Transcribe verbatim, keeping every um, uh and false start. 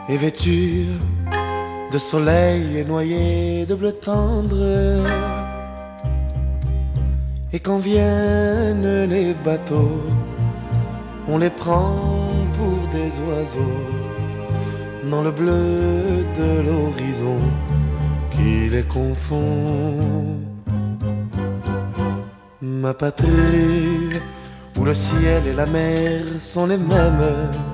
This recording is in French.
est vêtue de soleil et noyée de bleu tendre. Et quand viennent les bateaux, on les prend pour des oiseaux dans le bleu de l'horizon qui les confond. Ma patrie, où le ciel et la mer sont les mêmes,